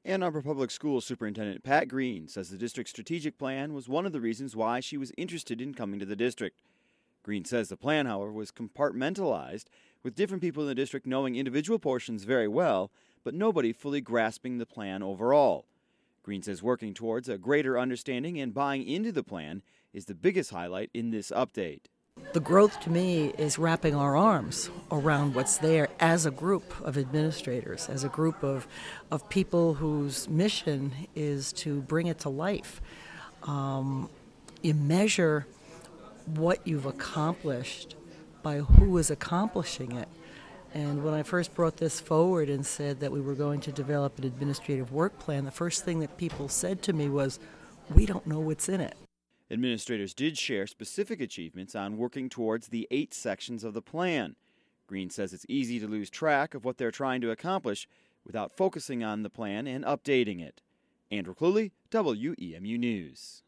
Ann Arbor Public Schools Superintendent Pat Green says the district's strategic plan was one of the reasons why she was interested in coming to the district. Green says the plan, however, was compartmentalized, with different people in the district knowing individual portions very well, but nobody fully grasping the plan overall. Green says working towards a greater understanding and buying into the plan is the biggest highlight in this update. The growth to me is wrapping our arms around what's there as a group of administrators, as a group of people whose mission is to bring it to life. You measure what you've accomplished by who is accomplishing it. And when I first brought this forward and said that we were going to develop an administrative work plan, the first thing that people said to me was, "We don't know what's in it." Administrators did share specific achievements on working towards the 8 sections of the plan. Green says it's easy to lose track of what they're trying to accomplish without focusing on the plan and updating it. Andrew Cluley, WEMU News.